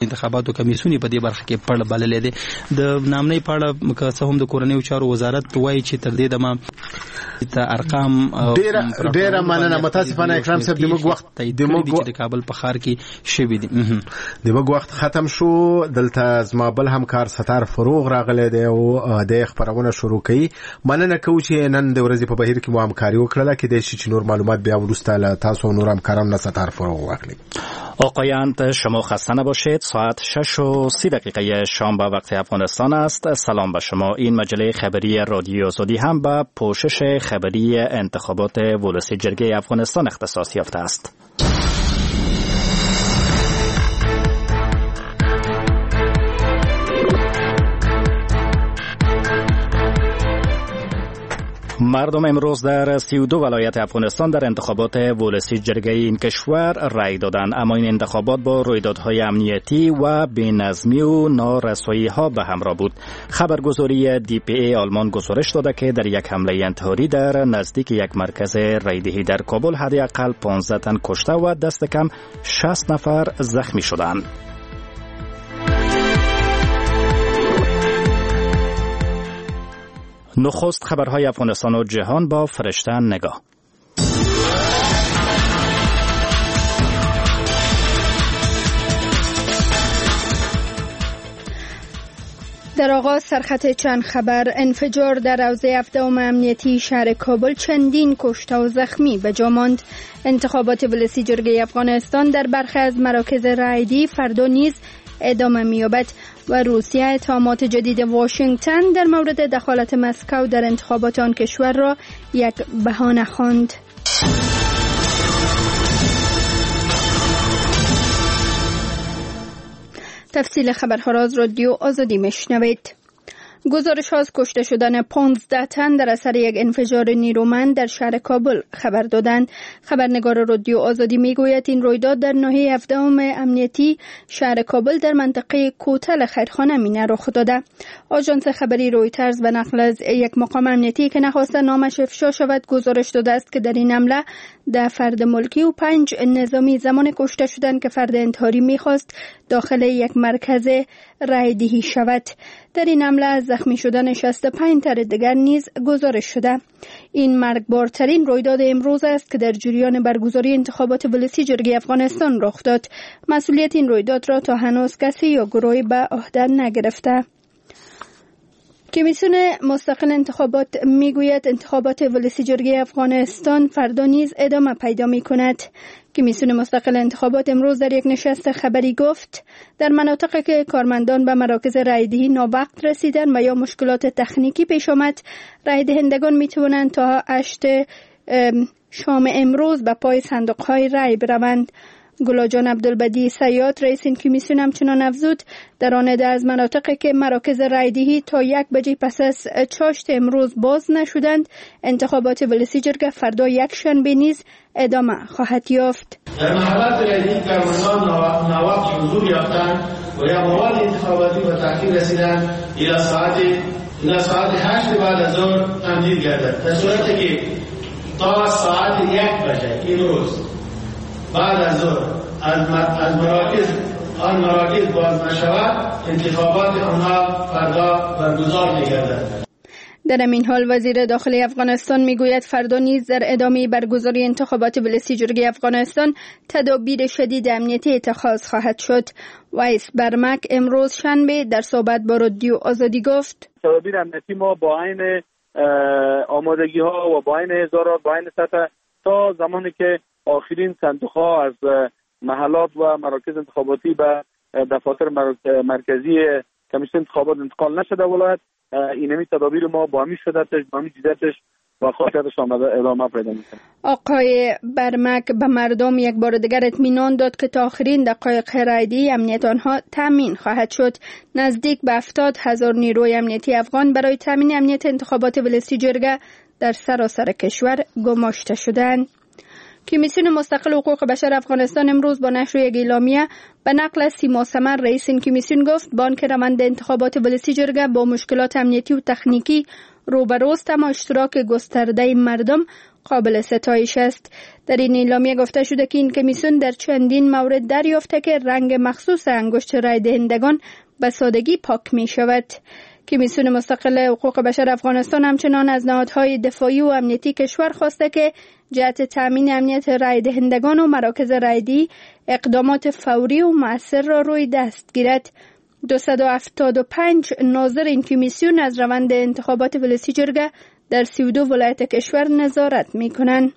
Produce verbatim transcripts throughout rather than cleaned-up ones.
انتخاباتو کمیسیون په دې برخه کې پړ بللې ده. د نامنۍ پړ که څه هم د کورنیو چارو وزارت وایي چې تر دې دمه ته ارقام ډېر ډېر مننه. متاسفانه اکرام صاحب د موږ وخت د موږ د کابل په ښار کې شوی دی. د موږ وخت ختم شو. دلته زما بل همکار ستار فروغ راغلی دی او د خبرونه شروع کړي. مننه کوم چې نن د ورځې په بهیر کې مو همکاري وکړه. کې د شي نور معلومات بیا ورسته له تاسو نور همکاران ستار فروغ واخلي. آقایان شما خسته نباشید. ساعت شش و سی دقیقه شام به وقت افغانستان است. سلام به شما. این مجله خبری رادیو آزادی هم به پوشش خبری انتخابات ولسی جرگه افغانستان اختصاص یافته است. مردم امروز در سی و دو ولایت افغانستان در انتخابات ولسی جرگه این کشور رای دادند، اما این انتخابات با رویدادهای امنیتی و بی‌نظمی و نارسایی ها به همراه بود. خبرگزاری دی پی ای آلمان گزارش داده که در یک حمله انتحاری در نزدیک یک مرکز رایدهی در کابل حداقل پانزده تن کشته و دست کم شصت نفر زخمی شدند. نخست خبرهای افغانستان و جهان با فرشته نگاه. در آغاز سرخط چند خبر. انفجار در حوزه هفتم امنیتی شهر کابل چندین کشته و زخمی به جا ماند. انتخابات ولسی جرگه افغانستان در برخی از مراکز رایدی فردا نیز ادامه می‌یابد و روسیه اتهامات جدید واشنگتن در مورد دخالت مسکو در انتخابات آن کشور را یک بهانه خواند. تفصیل خبرها را از رادیو آزادی میشنوید. گزارش از کشته شدن پانزده تن در اثر یک انفجار نیرومند در شهر کابل خبر دادند. خبرنگار رادیو آزادی میگوید این رویداد در ناحیه هفدهم امنیتی شهر کابل در منطقه کوتل خیرخانه مینه رخ داده. آژانس خبری رویترز به نقل از یک مقام امنیتی که نخواسته نامش افشا شود گزارش داده است که در این حمله ده فرد ملکی و پنج نظامی زمان کشته شدند که فرد انتحاری میخواست داخل یک مرکز رایدهی شود. در این حمله از زخمی شدن شصت و پنج تن دیگر نیز گزارش شده. این مرگبارترین رویداد امروز است که در جریان برگزاری انتخابات ولسی جرگه افغانستان رخ داد. مسئولیت این رویداد را تا هنوز کسی یا گروهی به عهده نگرفته. کمیسیون مستقل انتخابات میگوید انتخابات ولسی جرگه افغانستان فردا نیز ادامه پیدا می کند. کمیسیون مستقل انتخابات امروز در یک نشست خبری گفت در مناطقی که کارمندان به مراکز رایدهی ناوقت رسیدن و یا مشکلات تکنیکی پیش آمد، رای دهندگان می توانند تا هشت شام امروز به پای صندوق‌های رای بروند. گلاجان عبدالبدی سیاد رئیس این کمیسیون همچنان افزود در آن ده از مناطقی که مراکز رایدهی تا یک بجه پس از چاشت امروز باز نشدند، انتخابات ولسی جرگه فردا یک شنبه نیز ادامه خواهد یافت. در محلات رایدهی کارمندان ناوقت حضور یافتند و یا مواد انتخاباتی به تأخیر رسیدند الی ساعت الی ساعت هشت بعد از ظهر تمدید گردد، در صورتی که تا ساعت یک بجه این روز بعد از ظهر از مراکز آن مراکز باز نشود، انتخابات آنها فردا برگزار می‌گردد. در این حال وزیر داخلی افغانستان میگوید فردا نیز در ادامه برگزاری انتخابات ولسی جرگه افغانستان تدابیر شدید امنیتی اتخاذ خواهد شد. وایس برمک امروز شنبه در صحبت با رادیو آزادی گفت تدابیر امنیتی ما با عین آمادگی ها و با عین هزارات با عین سطح تا زمانی که آخرین صندوق ها از محلات و مراکز انتخاباتی به دفاتر مرکزی کمیسیون انتخابات انتقال نشده ولایت، اینمی تدابیر ما با همی شدتش با همی جدتش و خواهدش ادامه پیدا میکنه. آقای برمک به مردم یک بار دیگر اطمینان داد که تا آخرین دقایق رایدهی امنیت آنها تامین خواهد شد. نزدیک به هفتاد هزار نیروی امنیتی افغان برای تامین امنیت انتخابات ولسی جرگه در سراسر کشور گماشته شدند. کمیسیون مستقل حقوق بشر افغانستان امروز با نشر یک اعلامیه به نقل از سیما سمر رئیس این کمیسیون گفت بانک روند انتخابات ولسی جرگه با مشکلات امنیتی و تکنیکی روبروست، اما اشتراک گسترده مردم قابل ستایش است. در این اعلامیه گفته شده که این کمیسیون در چندین مورد دریافته که رنگ مخصوص انگشت رای دهندگان به سادگی پاک می شود. کمیسیون مستقل حقوق بشر افغانستان همچنان از نهادهای دفاعی و امنیتی کشور خواسته که جهت تامین امنیت رای دهندگان و مراکز رایدهی اقدامات فوری و مؤثر را روی دست گیرد. دویست و هفتاد و پنج ناظر این کمیسیون از روند انتخابات ولسی جرگه در سی و دو ولایت کشور نظارت می کنند.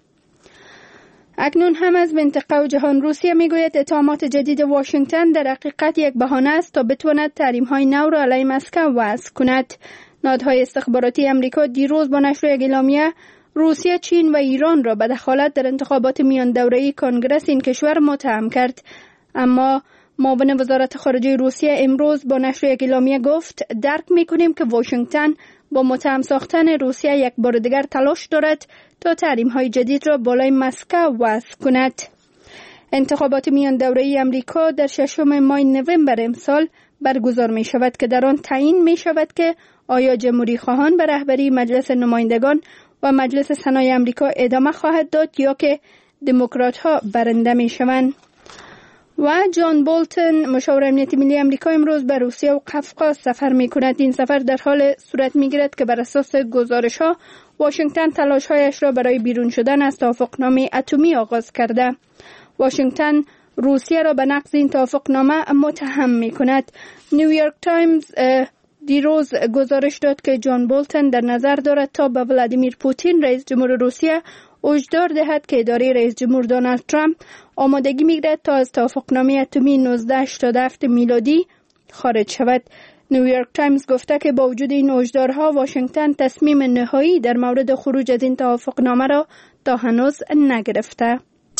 اکنون هم از منطقه و جهان روسیه میگوید اتهامات جدید واشنگتن در حقیقت یک بهانه است تا بتواند تحریم‌های نو را علیه مسکو وضع کند. نهادهای استخباراتی امریکا دیروز با نشر یک اعلامیه روسیه، چین و ایران را به دخالت در انتخابات میان دوره‌ای کنگره این کشور متهم کرد. اما معاون وزارت خارجه روسیه امروز با نشر یک اعلامیه گفت درک می‌کنیم که واشنگتن با متهم ساختن روسیه یک بار دیگر تلاش دارد تا تحریم‌های جدید را بالای مسکو وضع کند. انتخابات میان دوره‌ای امریکا در ششم ماه نوامبر امسال برگزار می شود که در آن تعیین می شود که آیا جمهوری خواهان به رهبری مجلس نمایندگان و مجلس سنای امریکا ادامه خواهد داد یا که دموکرات ها برنده می شوند. و جان بولتن مشاور امنیت ملی امریکا امروز به روسیه و قفقاز سفر می کند. این سفر در حال صورت می گیرد که بر اساس گزارش ها واشنگتن تلاش هایش را برای بیرون شدن از توافقنامه اتمی آغاز کرده. واشنگتن روسیه را به نقض این توافقنامه متهم می کند. نیویورک تایمز دیروز گزارش داد که جان بولتن در نظر دارد تا به ولادیمیر پوتین رئیس جمهور روسیه هشدار دهد که اداره رئیس جمهور دونالد ترامپ آمادگی می‌گیرد تا از توافقنامه اتمی نوزده هشتاد و هفت میلادی خارج شود. نیویورک تایمز گفته که با وجود این هشدارها واشنگتن تصمیم نهایی در مورد خروج از این توافقنامه را تا هنوز نگرفته.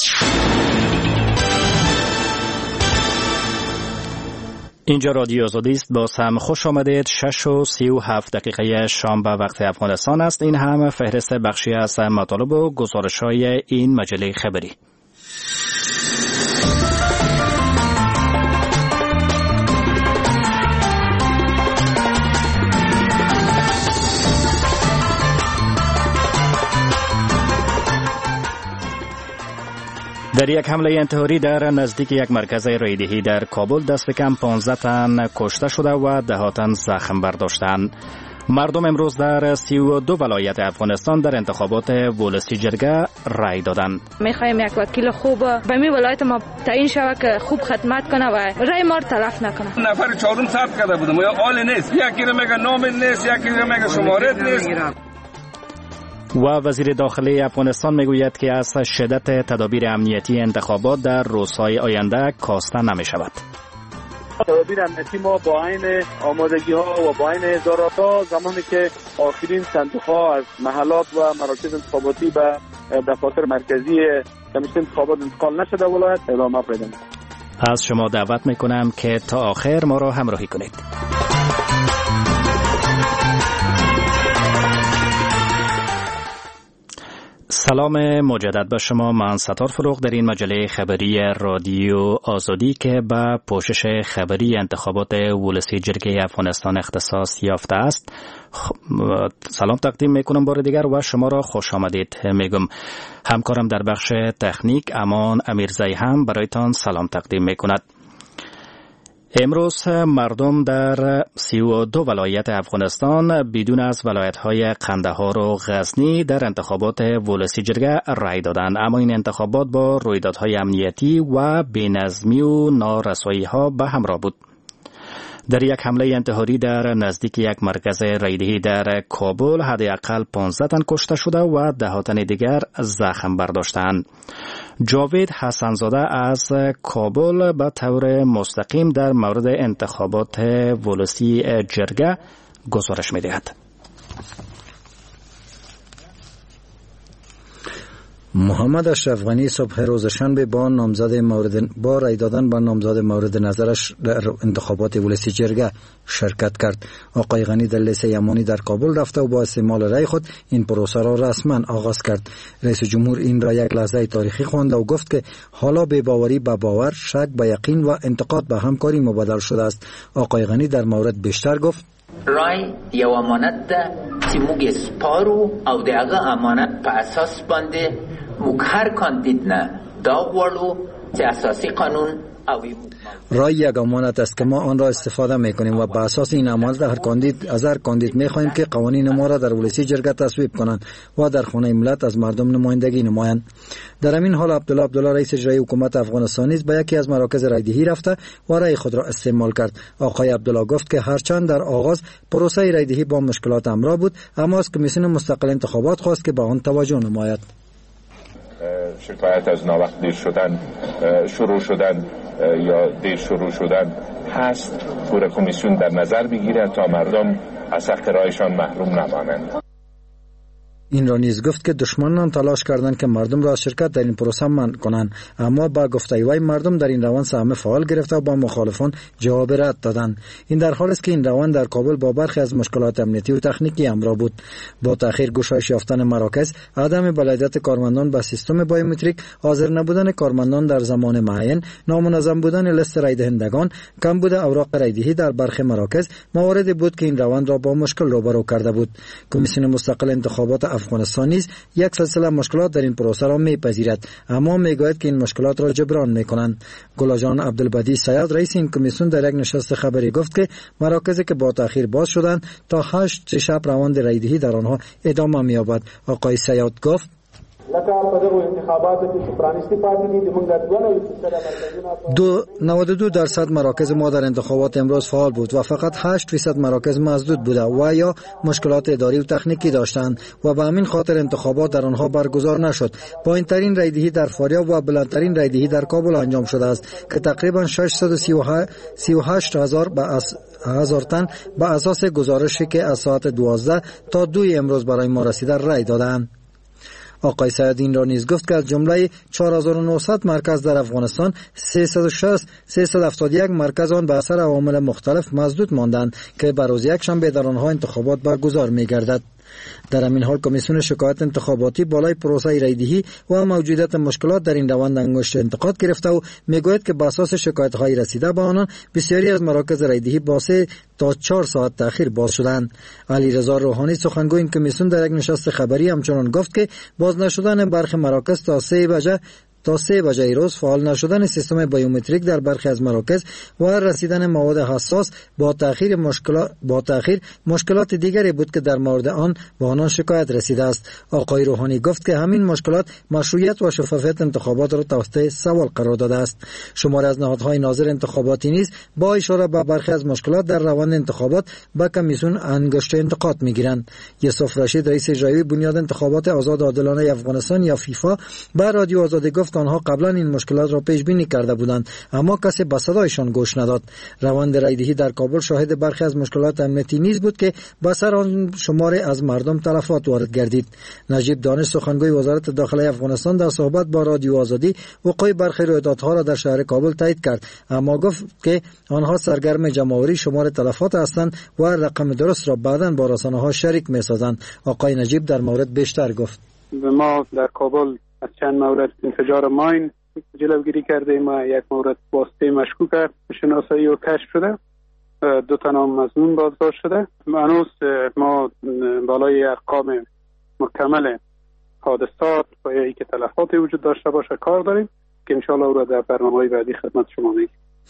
اینجا رادیو آزادی است. باز هم خوش آمدید. شش و سی و هفت دقیقه شام به وقت افغانستان است. این هم فهرست بخشی از مطالب و گزارش های این مجله خبری. در یک حمله انتحاری در نزدیک یک مرکز رایدهی در کابل دست کم پانزده تن کشته شده و ده ها تن زخم برداشتند. مردم امروز در سی و دو ولایت افغانستان در انتخابات ولسی جرگه رای دادند. میخوایم یک وکیل خوب به می ولایت ما تعیین شود که خوب خدمت کنه و رای ما رو تلف نکنه. نفر چهارم ثبت کرده بودم یا آل نیست، یکی رو میگه نام نیست، یکی رو میگه شماره نیست. و وزیر داخلی افغانستان میگوید که از شدت تدابیر امنیتی انتخابات در روزهای آینده کاسته نمی شود. تدابیر امنیتی ما با عین آمادگی ها و با عین ادارات ها زمانی که آخرین صندوق ها از محلات و مراکز انتخاباتی به دفاتر مرکزی کمیسیون انتخابات انتقال نشده ولایت ادامه پیدا می‌کند. از شما دعوت میکنم که تا آخر ما را همراهی کنید. سلام مجدد به شما. من ستار فروغ در این مجله خبری رادیو آزادی که به پوشش خبری انتخابات ولسی جرگه افغانستان اختصاص یافته است سلام تقدیم میکنم بار دیگر و شما را خوش آمدید میگم. همکارم در بخش تکنیک امان امیرزایی هم برایتان سلام تقدیم میکند. امروز مردم در سی و دو ولایت افغانستان بدون از ولایت‌های قندهار و غزنی در انتخابات ولسی جرگه رای دادند، اما این انتخابات با رویدادهای امنیتی و بی‌نظمی و نارسایی‌ها به همراه بود. در یک حمله انتحاری در نزدیک یک مرکز رایدهی در کابل حداقل پانزده تن کشته شده و ده ها تن دیگر زخم برداشتند. جاوید حسنزاده از کابل به طور مستقیم در مورد انتخابات ولسی جرگه گزارش می‌دهد. محمد اشرف غنی صبح روز شنبه با نامزد مورد با رای دادن با نامزد مورد نظرش در انتخابات ولسی جرگه شرکت کرد. آقای غنی در لیسه یمانی در کابل رفته و با استعمال رای خود این پروسه را رسما آغاز کرد. رئیس جمهور این را یک لحظه تاریخی خواند و گفت که حالا بی‌باوری به باور، شک به یقین و انتقاد به همکاری مبادل شده است. آقای غنی در مورد بیشتر گفت: رای یو امانت ده، چې موږ سپارو او دغه امانت په اساس باندې موږ هر کاندید نه دا غواړو چې اساسي قانون رای یک امانت است که ما آن را استفاده میکنیم و به اساس این امانت هر کاندید از هر کاندید میخواهیم که قوانین ما را در ولسی جرگه تصویب کنند و در خانه ملت از مردم نمایندگی نمایند. در همین حال عبدالله عبدالله رئیس اجرایی حکومت افغانستان نیز به یکی از مراکز رایدهی رفته و رای خود را استعمال کرد. آقای عبدالله گفت که هرچند در آغاز پروسه رایدهی با مشکلات همراه بود، اما از کمیسیون مستقل انتخابات خواست که به آن توجه نماید. شکایت از ناوقت دیر شدن شروع شدن یا دیر شروع شدن هست، پور کمیسیون در نظر بگیره تا مردم از حق رایشان محروم نمانند. این را نیز گفت که دشمنان تلاش کردند که مردم را از شرکت در این پروسه منع کنند، اما با گفته وی مردم در این روند سهم فعال گرفته و با مخالفان جواب رد دادند. این در حالی است که این روند در کابل با برخی از مشکلات امنیتی و تکنیکی همراه بود. با تأخیر گشایش یافتن مراکز، عدم بلدیت کارمندان به سیستم بایومتریک، حاضر نبودن کارمندان در زمان معین، نامنظم بودن لیست رای دهندگان، کمبود اوراق رایدهی در برخی مراکز مواردی بود که این روند را با مشکل روبرو کرده بود. کمیسیون مستقل انتخابات افغانستان نیز یک سلسله مشکلات در این پروسه را میپذیرد، اما میگوید که این مشکلات را جبران میکنند. گلاجان عبدالبدی سیاد رئیس این کمیسیون در یک نشست خبری گفت که مراکزی که با تأخیر باز شدند تا هشت شب روند رایدهی در آنها ادامه می‌یابد. آقای سیاد گفت دو نود و دو درصد مراکز ما در انتخابات امروز فعال بود و فقط هشت فیصد مراکز مسدود بوده و یا مشکلات اداری و تکنیکی داشتند و به همین خاطر انتخابات در آنها برگزار نشد. پایین‌ترین رایدهی در فاریاب و بلندترین رایدهی در کابل انجام شده است که تقریبا ششصد و سی و هشت هزار به هزار تن به اساس گزارشی که از ساعت دوازده تا دو امروز برای ما رسیده رای دادند. آقای سیادین را نیز گفت که از جمله چهار هزار و نهصد مرکز در افغانستان سیصد و شصت سیصد و هفتاد و یک مرکز آن به اثر عوامل مختلف مسدود ماندند که بر روز یکشنبه در آنها انتخابات برگزار می‌گردد. در همین حال کمیسیون شکایت انتخاباتی بالای پروسه رایدهی و موجودیت مشکلات در این روند انگشت انتقاد گرفته و میگوید که بر اساس شکایت‌های رسیده به آنان بسیاری از مراکز رایدهی با سه تا چهار ساعت تأخیر باز شدند. علیرضا روحانی سخنگوی این کمیسیون در یک نشست خبری همچنان گفت که باز نشدن برخی مراکز تا سه بجه تا سه بجه روز، فعال نشدن سیستم بایومتریک در برخی از مراکز و رسیدن مواد حساس با تأخیر مشکلات با تأخیر مشکلات دیگری بود که در مورد آن به آنان شکایت رسیده است. آقای روحانی گفت که همین مشکلات مشروعیت و شفافیت انتخابات را تحت سوال قرار داده است. شماری از نهادهای ناظر انتخاباتی نیز با اشاره به برخی از مشکلات در روند انتخابات به کمیسیون انگشت انتقاد میگیرند. یوسف رشید رئیس اجرایی بنیاد انتخابات آزاد و عادلانه افغانستان یا فیفا به رادیو آزادی گفت آنها قبلا این مشکلات را پیش بینی کرده بودند، اما کسی به صدایشان گوش نداد. روند رایدهی در کابل شاهد برخی از مشکلات امنیتی نیز بود که به سر آن شماری از مردم تلفات وارد گردید. نجیب دانش سخنگوی وزارت داخلی افغانستان در صحبت با رادیو آزادی وقوع برخی رویدادها را در شهر کابل تایید کرد، اما گفت که آنها سرگرم جمع‌آوری شمار تلفات هستند و رقم درست را بعداً با رسانه‌ها شریک می‌سازند. آقای نجیب در مورد بیشتر گفت: ما در کابل از چند مورد انفجار ماین جلوگیری کردیم و یک مورد واسطه مشکوک شناسایی و کشف شده. دو تا ناممظنون بازداشت شده. هنوز ما بالای ارقام مکمل حادثات و یا ای که تلفاتی وجود داشته باشه کار داریم که انشاءالله او را در برنامه‌های بعدی خدمت شما میگیم.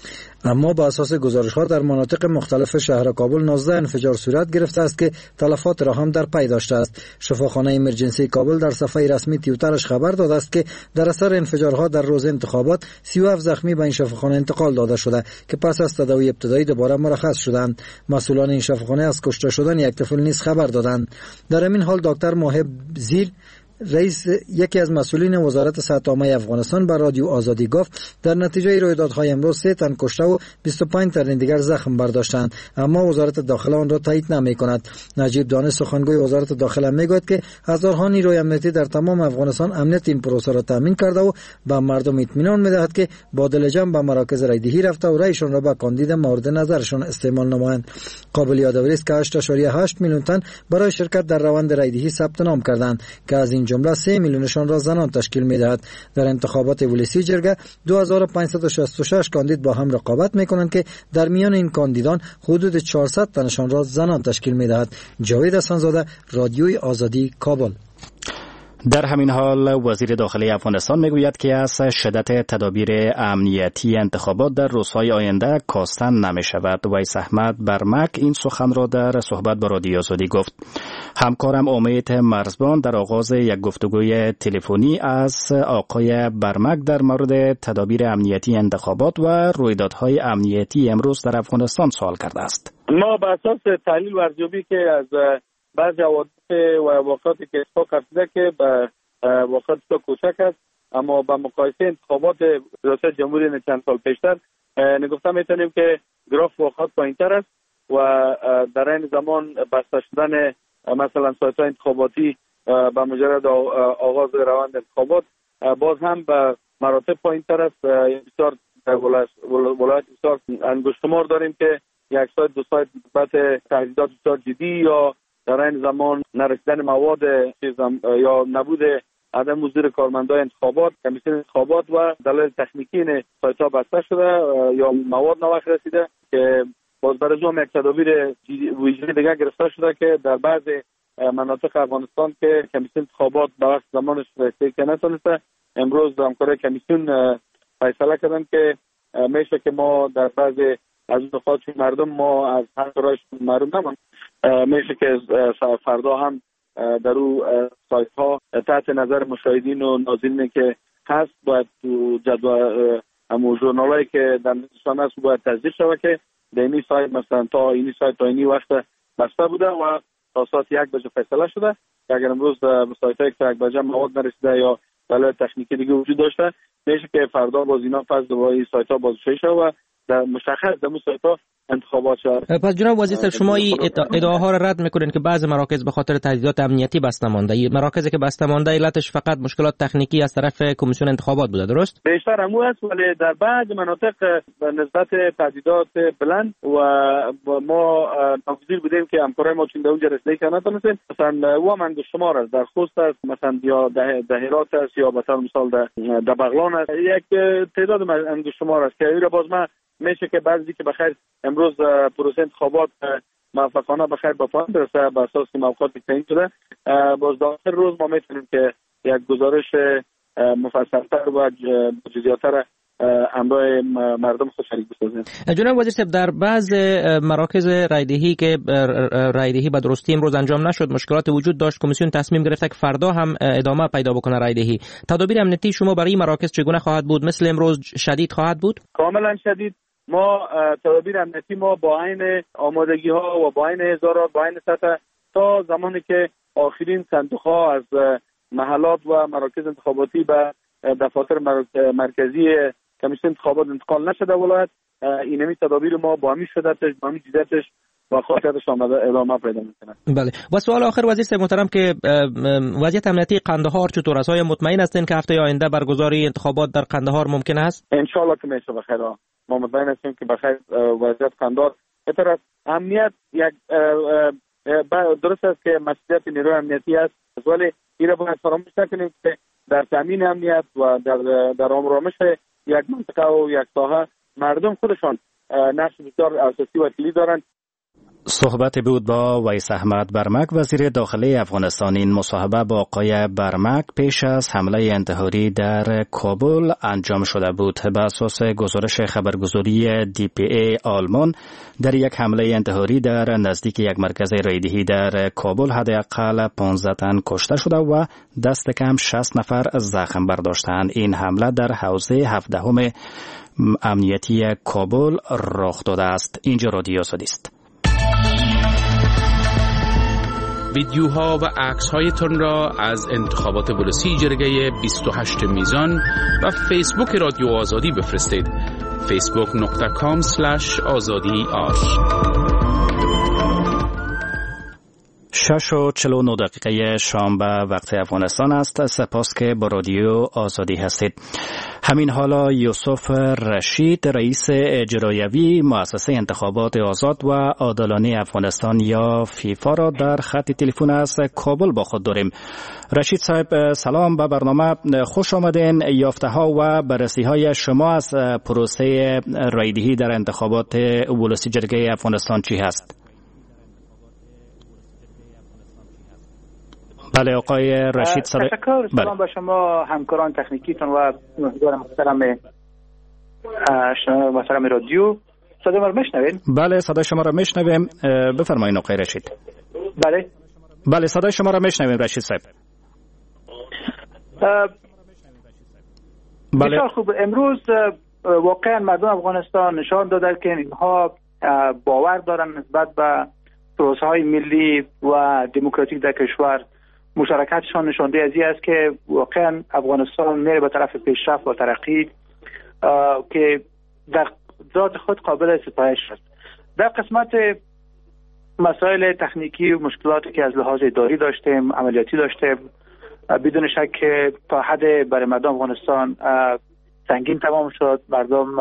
اما با اساس گزارش‌ها در مناطق مختلف شهر کابل نوزده انفجار صورت گرفته است که تلفات را هم در پی داشته است. شفاخانه ایمرجنسی کابل در صفحه رسمی توییترش خبر داده است که در اثر انفجارها در روز انتخابات سی و هفت زخمی به این شفاخانه انتقال داده شده که پس از تداوی ابتدایی دوباره مرخص شدند. مسئولان این شفاخانه از کشته شدن یک طفل نیز خبر دادند. در همین حال دکتر موهب زیر رئیس یکی از مسئولین وزارت صحت عامه افغانستان بر رادیو آزادی گفت در نتیجه رویدادهای امروز سه تن کشته و بیست و پنج تن دیگر زخم برداشتند، اما وزارت داخله آن را تایید نمی‌کند. نجیب دانش سخنگوی وزارت داخله میگوید که هزارها نیروی امنیتی در تمام افغانستان امنیت این پروسه را تامین کرده و به مردم اطمینان می‌دهد که با دل جمع به مراکز رایدهی رفته و رایشان را به کاندید مورد نظرشان استعمال نمایند. قابل یادآوری است که هشت ممیز هشت میلیون تن برای شرکت در روند رایدهی ثبت نام کردند که از این جمله سه میلیونشان را زنان تشکیل می‌دهد. در انتخابات ولسی جرگه دو هزار و پانصد و شصت و شش کاندید با هم رقابت می‌کنند که در میان این کاندیدان حدود چهارصد تنشان را زنان تشکیل می‌دهد. جاوید حسن‌زاده، رادیوی آزادی، کابل. در همین حال وزیر داخلی افغانستان میگوید که از شدت تدابیر امنیتی انتخابات در روزهای آینده کاستن نمی شود. ویس احمد برمک این سخن را در صحبت با رادیو آزادی گفت. همکارم امید مرزبان در آغاز یک گفتگوی تلفنی از آقای برمک در مورد تدابیر امنیتی انتخابات و رویدادهای امنیتی امروز در افغانستان سوال کرده است. ما بر اساس تحلیل و ارزیابی که از بعضی حوادث و واقعاتی که اتفاق افتاده که به واقعات کوچک است، اما با مقایسه انتخابات ریاست جمهوری چند سال پیشتر نگفته میتونیم که گراف واقعات پایینتر است و در این زمان بسته شدن مثلا سایت‌های انتخاباتی با مجرد آغاز روند انتخابات باز هم به مراتب پایینتر است. بسیار ولایت بسیار انگشتمار داریم که یک سایت دو سایت بعد تهدیدات بسیار جدی یا در این زمان نرسیدن مواد یا نبود عدم حضور کارمندان انتخابات، کمیسیون انتخابات و دلایل تکنیکی این سایت ها بسته شده یا مواد نوخت رسیده که باز برای هم یک تدابیر ویژه دیگه گرفته شده که در بعض مناطق افغانستان که کمیسیون انتخابات به وقت زمانش رسیده که نتونسته، امروز همکارای کمیسیون فیصله کردن که میشه که ما در بعض از نقاط مردم ما از حق رایش محروم نمانیم. میشه که فردا هم در او سایت ها تحت نظر مشاهدین و ناظرین که هست باید تو جدول همون ژورنالایی که در نشان هست باید تصدیق شود که در اینی سایت مثلا تا اینی سایت تا اینی وقت بسته بوده و تا ساعت یک بجه فیصله شده که اگر امروز به سایت هایی که یک بجه مواد نرسیده یا دلایل تکنیکی دیگه وجود داشته، میشه که فردا باز اینا پس دوباره این سایت ها بازگشایی شود و در مشخص در سایت ها انتخابات شد. پس جناب وزیر صاحب شما این ادعا ها را رد میکنین که بعضی مراکز به خاطر تهدیدات امنیتی بسته مانده؟ مراکزی که بسته مانده علتش فقط مشکلات تکنیکی از طرف کمیسیون انتخابات بوده، درست؟ بیشتر همو است، ولی در بعض مناطق نسبت تهدیدات بلند و ما ناگزیر بودیم که همکارای ما چون در اونجا رسیدگی کنه نتونستیم. مثلا او هم انگشتمار است، در خوست است، مثلا یا در هرات است یا مثلا مثال در بغلان است، یک تعداد انگشتمار است که این باز ما میشه که بعضی که بخیر امروز پروسه انتخابات موفقانه بخیر به پایان برسه به اساس موقعاتی تعیین شده، باز در آخر روز ما میتونیم که یک گزارش مفصل‌تر و جزئیات‌تر همراه مردم خود شریک بسازیم. جناب وزیر صاحب در بعض مراکز رایدهی که رایدهی به درستی امروز انجام نشد، مشکلات وجود داشت، کمیسیون تصمیم گرفت که فردا هم ادامه پیدا بکنه رایدهی. تدابیر امنیتی شما برای مراکز چگونه خواهد بود؟ مثل امروز شدید خواهد بود؟ کاملا شدید. ما تدابیر امنیتی ما با عین آمادگی ها و با عین هزارات با عین سطح تا زمانی که آخرین صندوق ها از محلات و مراکز انتخاباتی به دفاتر مرکزی کمیسیون انتخابات انتقال نشده ولایت، اینمی تدابیر ما با همین شدتش با همین جدیتش و خاطرش آمده ادامه پیدا میکنه. بله. و سوال آخر وزیر صاحب محترم که وضعیت امنیتی قندهار چطور است؟ آیا مطمئن هستین که هفته آینده برگزاری انتخابات در قندهار ممکن است؟ ان شاء الله که میشه بخیر. ما مطمئن هستیم که بخیر وضعیت قندهار بهتر است. امنیت یک درست است که مسئولیت نیروی امنیتی است، ولی این را باید فراموش نکنیم که در تامین امنیت و در در آمرامش یک منطقه و یک ساحه مردم خودشان نقش بسیار اساسی و کلیدی دارند. صحبت بود با ویس احمد برمک وزیر داخلی افغانستان. این مصاحبه با آقای برمک پیش از حمله انتحاری در کابل انجام شده بود. به اساس گزارش خبرگزاری دی پی ای آلمان در یک حمله انتحاری در نزدیک یک مرکز رایدهی در کابل حداقل پانزده تن کشته شده و دست کم شصت نفر زخم برداشتند. این حمله در حوزه هفدهم امنیتی کابل رخ داده است. اینجا رادیو آزادی است. ویدیوها و عکس‌هایتان را از انتخابات ولسی جرگه بیست و هشت میزان و فیسبوک رادیو آزادی بفرستید. فیسبوک دات کام اسلش آزادی آر. شش و چلو و نه دقیقه شام به وقت افغانستان است. سپاس که با رادیو آزادی هستید. همین حالا یوسف رشید رئیس اجرایوی مؤسسه انتخابات آزاد و عادلانه افغانستان یا فیفا را در خط تلفن از کابل با خود داریم. رشید صاحب سلام، به برنامه خوش آمدین. یافته ها و بررسی های شما از پروسه رایدهی در انتخابات ولسی جرگه افغانستان چی هست؟ بله آقای رشید سر... تشکر. سلام به شما همکاران تکنیکیتون و مهمانان محترم محترم رادیو. صدای ما رو میشنوین؟ بله صدای شما رو میشنویم. بفرمایید آقای رشید. بله بله صدای شما رو میشنویم رشید صاحب. بله. بسیار خوب. امروز واقعا مردم افغانستان نشان دادند که اینها باور دارن نسبت به پروسه های ملی و دموکراتیک در کشور. مشارکتشان نشانده از این است که واقعا افغانستان میره به طرف پیشرفت و ترقی که در ذات خود قابل ستایش است. در قسمت مسائل تکنیکی و مشکلاتی که از لحاظ اداری داشتیم، عملیاتی داشتیم، بدون شک که تا حد برای مردم افغانستان سنگین تمام شد. مردم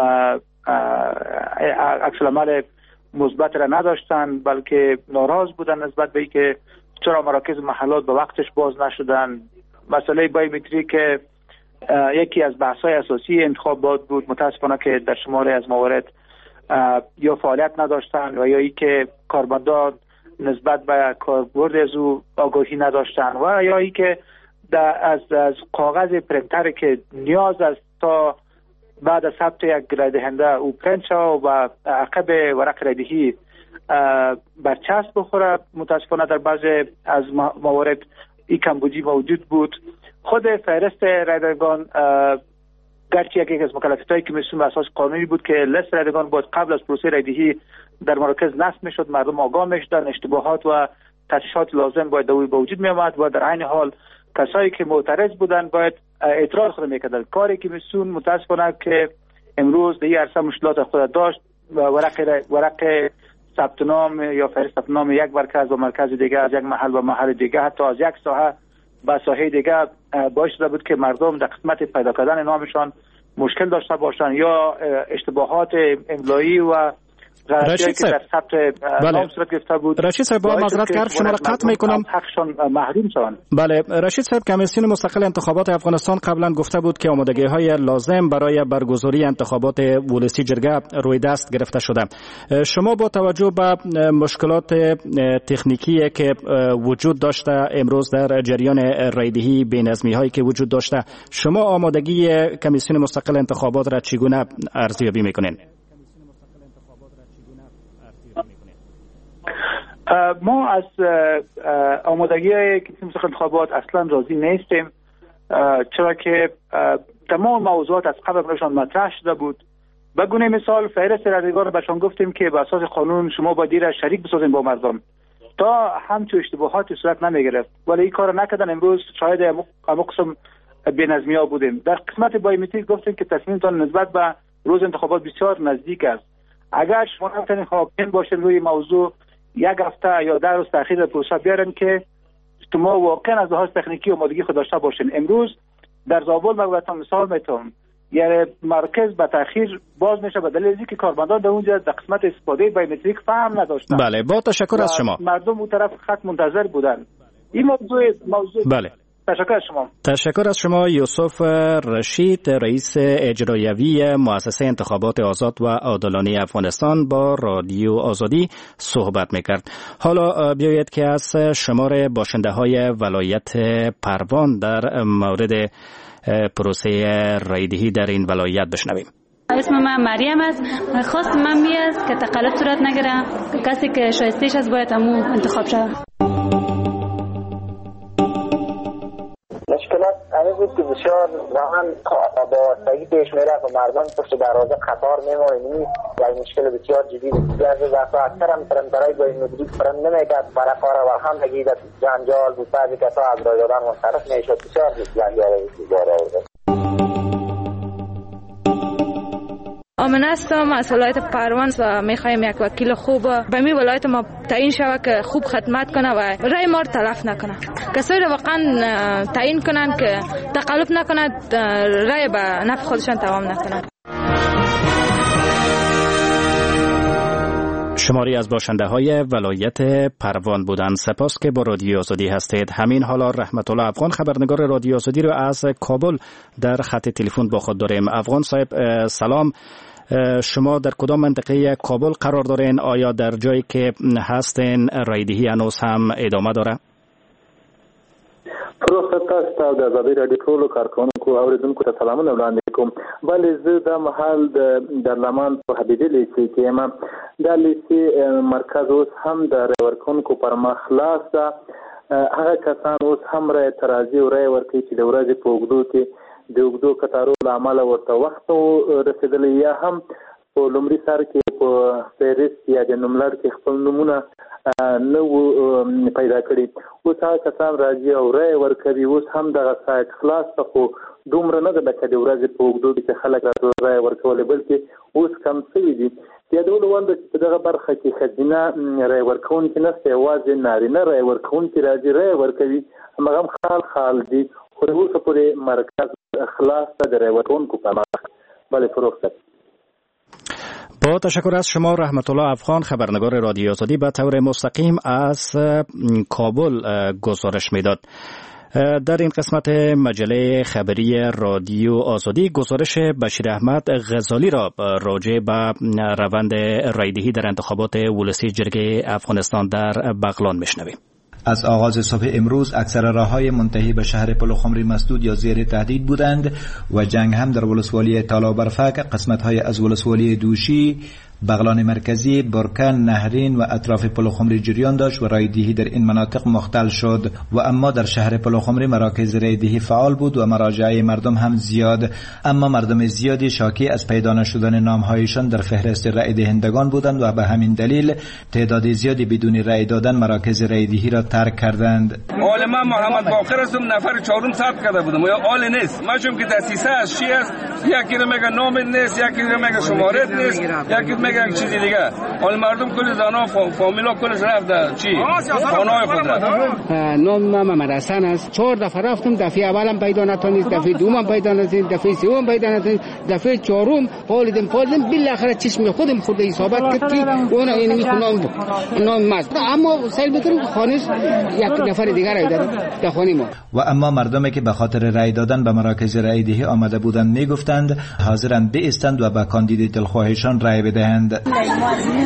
عکس العمل مثبت را نداشتن، بلکه ناراض بودن نسبت به اینکه چرا مراکز محلات به وقتش باز نشدن. مسئله بایومتریک که یکی از بحث‌های اساسی انتخابات بود، متاسفانه که در شماری از موارد یا فعالیت نداشتن و یا اینکه کارمندان نسبت به کاربرد از او آگاهی نداشتن و یا اینکه از از کاغذ پرینتر که نیاز است تا بعد از ثبت یک رای دهنده او پرینت شود و عقب ورق رای دهی برچسب بخوره. متاسفانه در بعضی از موارد این کمبودی موجود بود. خود فهرست رایدهندگان گرچه یکی از مکلفیت‌های کمیسیون به اساس قانونی بود که لیست رایدهندگان باید قبل از پروسه رایدهی در مراکز نصب میشد، مردم آگاه میشدن، اشتباهات و تصحیحات لازم باید به وجود می آمد و در عین حال کسایی که معترض بودن باید اعتراض خود میکردن. کاری کمیسیون متاسفانه که امروز در این عرصه مشکلات خود داشت. ورق ورق ثبت نام یا فهرست ثبت نام یک مرکز و مرکز دیگه از یک محل و محل دیگه حتی از یک ساحه به ساحه دیگه باعث شده بود که مردم در قسمت پیدا کردن نامشان مشکل داشته باشند یا اشتباهات املایی و رشید صاحب نام صورت گرفته بود. رشید صاحب با معذرت که شما را قطع میکنم. حقشان محروم شدن. بله رشید صاحب، کمیسیون مستقل انتخابات افغانستان قبلا گفته بود که آمادگی های لازم برای برگزاری انتخابات ولسی جرگه روی دست گرفته شده. شما با توجه به مشکلات تکنیکی که وجود داشته امروز در جریان رایدهی، بی‌نظمی هایی که وجود داشته، شما آمادگی کمیسیون مستقل انتخابات را چگونه ارزیابی میکنین؟ ما از آمادگی کمیسیون مستقل انتخابات اصلا راضی نیستیم، چرا که تمام موضوعات از قبل برایشان مطرح شده بود. به گونه مثال فهرست رایدهندگان بهشان گفتیم که به اساس قانون شما باید را شریک بسازین با مردم تا همچون اشتباهاتی صورت نمیگرفت، ولی این کار نکردن. امروز شاهد همون قسم بی‌نظمی ها بودیم. در قسمت بایومتریک گفتیم که تصمیمتان نسبت به روز انتخابات بسیار نزدیک است. اگر شما نمیتونید حاکم باشین روی موضوع، یک هفته یا ده روز تاخیر پروسه بیارن که شما واقعا از لحاظ تکنیکی آمادگی خود داشته باشین. امروز در زابل مقبرتان مثال میتونم، یعنی مرکز به تاخیر باز میشه به دلیل اینکه کارمندان در اونجا در قسمت استفاده بایومتریک فهم نداشتن. بله با تشکر از شما. مردم اون طرف خط منتظر بودن. این موضوع موضوع بله. تشکر از شما. تشکر از شما یوسف رشید رئیس اجرایوی مؤسسه انتخابات آزاد و عادلانه افغانستان با رادیو آزادی صحبت میکرد. حالا بیایید که از شمار باشنده های ولایت پروان در مورد پروسه رایدهی در این ولایت بشنویم. اسم من مریم است. خواست من می است که تقلب صورت نگیره، کسی که شایسته‌اش است باید همو انتخاب شود. مشکلات این بود که بسیار واقعا با واسطگی پیش میره و مردم پشت دروازه قطار میمونن و این مشکل بسیار جدی بود. از وقتا اکثر هم پرنترهای با این مدریک پرند نمیکرد برای کار و هم نگید جنجال بود. بعضی کسا از رای دادن منصرف میشد. بسیار جنجال بود. آمنه هستم از ولایت پروان و میخوایم یک وکیل خوب به می ولایت ما تعیین شود که خوب خدمت کنه و رای ما رو تلف نکنه. کسایی رو واقعا تعیین کنن که تقلب نکنند، رای به نفع خودشان تمام نکنند. شماری از باشنده های ولایت پروان بودند. سپاس که با رادیو آزادی هستید. همین حالا رحمت الله افغان خبرنگار رادیو آزادی رو از کابل در خط تلفن با خود داریم. افغان صاحب سلام، شما در کدام منطقه کابل قرار دارین؟ آیا در جایی که هستین رایدهی هنوز هم ادامه داره؟ پروسه تاسو د آزادۍ راډیو ټولو کارکونکو اوریدونکو ته سلامونه وړاندې کوم. بلې زه د محل د لمان په حبیبي لیسې کې یم. دا لیسې مرکز اوس هم د رای ورکوونکو پر مخ خلاص ده. هغه کسان اوس هم رای اعتراضي او رای ورکوي چې د ورځې په اوږدو کې د اوږدو کتارو له امله ورته وخت رسېدلی، یا هم په لومړي سر کې په فهرست یا د نوملړ کې خپل نومونه نه و پیدا کړي. اوس هغه کسان راځي او رای ورکوي. اوس هم دغه سایټ خلاص ده، خو دومره نه ده لکه د ورځې په اوږدو کې چې خلک راځي رای ورکولی، بلکې اوس کم شوي دي. یادولو وړ ده چې په دغه برخه کې ښځینه رای ورکوونکي نشته، یوازې نارینه رای ورکوونکي راځي رای ورکوي. هماغه هم خال خال دي، خو تر اوسه پورې مرکز خلاص ده د رای ورکوونکو په مخ. بله فروخته. با تشکر از شما رحمت الله افغان خبرنگار رادیو آزادی به طور مستقیم از کابل گزارش میداد. در این قسمت مجله خبری رادیو آزادی گزارش بشیر احمد غزالی را راجع به روند رایدهی در انتخابات ولسی جرگه افغانستان در بغلان میشنویم. از آغاز صبح امروز اکثر راههای منتهی به شهر پلخمری مسدود یا زیر تهدید بودند و جنگ هم در ولسوالی تالابرفک، قسمت‌های از ولسوالی دوشی، بغلان مرکزی، برکن، نهرین و اطراف پلخمری جریان داشت و رایدهی در این مناطق مختل شد. و اما در شهر پلخمری مراکز رایدهی فعال بود و مراجعه مردم هم زیاد، اما مردم زیادی شاکی از پیدا نشدن نامهایشان در فهرست رای دهندگان بودند و به همین دلیل تعداد زیادی بدون رای دادن مراکز رایدهی را ترک کردند. آل من محمد باقر هستم، نفر چهارم ثبت کرده بودم. یا آل نیست، من چون که دسیسه از شی است، یکی رو میگه نام نیست، یکی رو میگه شماره نیست، یکی میگه یک چیزی دیگه. حال مردم کل زنا فامیلا کلش رفت چی خانه‌های خود رفت. نام من محمد حسن است. چهار دفعه رفتم، دفعه اولم پیدا نتونست، دفعه دومم پیدا نتونست، دفعه سوم پیدا نتونست، دفعه چهارم پالیدم پالیدم بالاخره چشم خودم خود حسابت کرد که اون اینمی نام نام ماست. اما سیل بکنم خانه یک نفر دیگر رای داد در خانه ما. و اما مردمی که به خاطر رای دادن به مراکز رای دهی آمده بودند میگفتند حاضرند بایستند و به کاندید دلخواهشان رای بدهند. ما از این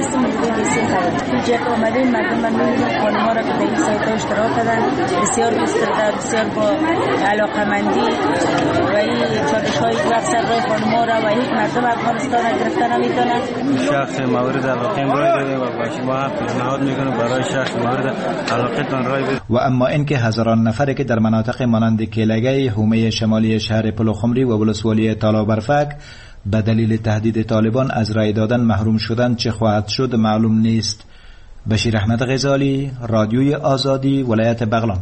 تو جک آمدیم، مردم من می‌بینیم خانم‌ها را که در این سایت اشتراک دادن، بسیار دوست دارن، بسیار با علاقه‌مندی و این چالش‌های اکثر رای خانم‌ها را و هیچ مردم افغانستان را گرفتن نمی‌دونن. شخص مورد علاقه رای داده و با شما پیشنهاد می‌کنم برای شخص مورد علاقتان رای بدید. و اما اینکه هزاران نفری که در مناطق مانند کلگی، حومه شمالی شهر پلخمری و ولسوالی تالابرفک به دلیل تهدید طالبان از رای دادن محروم شدن چه خواهد شد معلوم نیست. بشیر احمد غزالی، رادیوی آزادی، ولایت بغلان.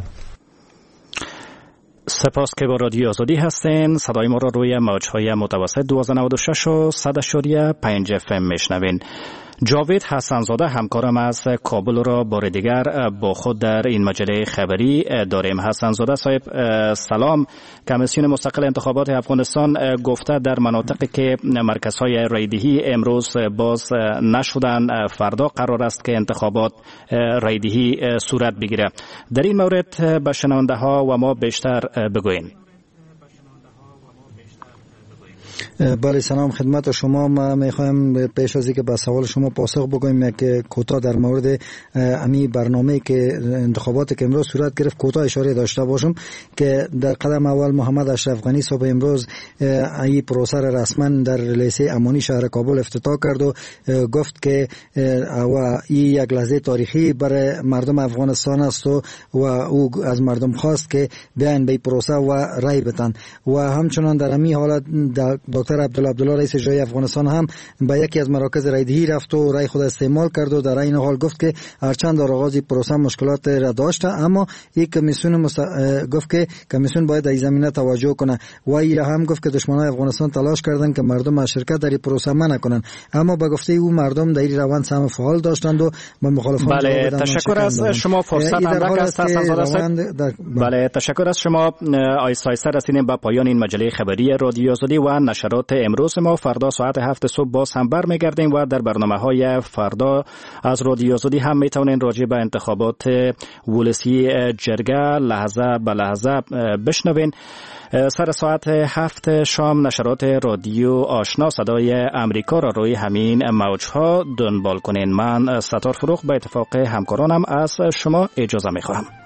سپاس که با رادیو آزادی هستین. صدای ما را روی موج‌های متوسط دویست و نود و شش و صد و پنج اف ام میشنوین. جاوید حسنزاده همکارم از کابل را بار دیگر با خود در این مجله خبری داریم. حسنزاده صاحب سلام. کمیسیون مستقل انتخابات افغانستان گفته در مناطقی که مرکزهای رایدهی امروز باز نشدن فردا قرار است که انتخابات رایدهی صورت بگیره. در این مورد به شنونده ها و ما بیشتر بگوین. بله سلام خدمت شما. ما میخوایم پیش از اینکه به سوال شما پاسخ بگویم که کوتاه در مورد امی برنامه که انتخابات که امروز صورت گرفت کوتاه اشاره داشته باشم که در قدم اول محمد اشرف غنی صبح امروز این پروسه را رسما در لیسه امانی شهر کابل افتتاح کرد و گفت که و این یک لحظه تاریخی برای مردم افغانستان است و او از مردم خواست که بیاین به پروسه و رای بدن و همچنان در امی حالت دکتر عبدالله عبدالله رئیس اجرایی افغانستان هم به یکی از مراکز رایدهی رفت و رای خود استعمال کرد و در این حال گفت که هرچند در آغاز پروسه مشکلات را داشته اما یک کمیسیون مست... گفت که کمیسیون باید در این زمینه توجه کنه و این هم گفت که دشمنان افغانستان تلاش کردند که مردم از شرکت در این پروسه منع کنند اما به گفته او مردم در این روند سهم فعال داشتند و به مخالفان بله تشکر از شما فرصت اندک است در... بله تشکر از شما. آیسته آیسته رسیدیم به پایان این مجله خبری رادیو آزادی و نشرات امروز ما. فردا ساعت هفت صبح باز هم برمیگردیم و در برنامه‌های فردا از رادیو آزادی هم میتونین راجع به انتخابات ولسی جرگه لحظه به لحظه بشنوین. سر ساعت هفت شام نشرات رادیو آشنا صدای امریکا را روی همین موجها دنبال کنین. من ستار فروخ به اتفاق همکارانم از شما اجازه میخواهم.